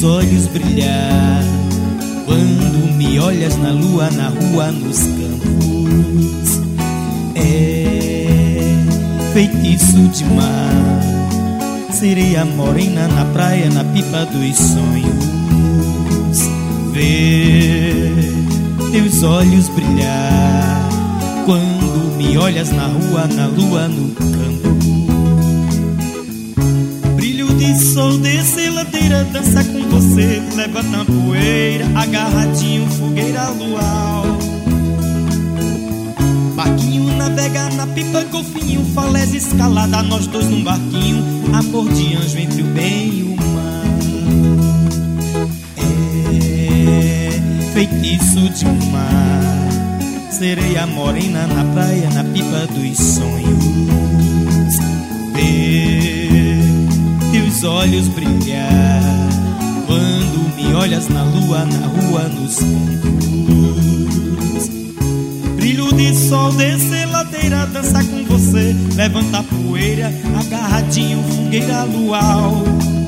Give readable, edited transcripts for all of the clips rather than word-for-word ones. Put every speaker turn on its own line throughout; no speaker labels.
teus olhos brilhar quando me olhas na lua, na rua, nos campos. É feitiço de mar, sereia morena na praia, na pipa dos sonhos. Ver teus olhos brilhar quando me olhas na rua, na lua, no campo. Brilho de sol, descer ladeira, dança com você, levanta a poeira, agarradinho, fogueira, luau. Barquinho navega na pipa, golfinho, falésia escalada, nós dois num barquinho, amor de anjo entre o bem e o mal. É feitiço de mar, sereia morena na praia, na pipa dos sonhos. Ver teus olhos brilhar quando me olhas na lua, na rua, nos campos. Brilho de sol, descer ladeira, dançar com você, levanta a poeira, agarradinho, fogueira, luau.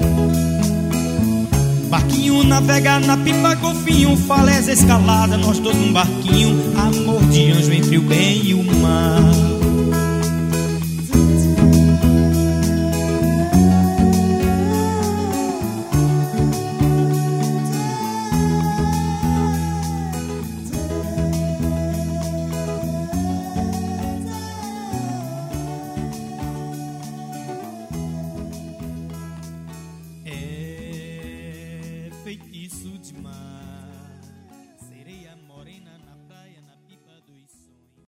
Barquinho navega na pipa, golfinho, falésia escalada, nós dois num barquinho, amor de anjo entre o bem e o mal. Feitiço de mar.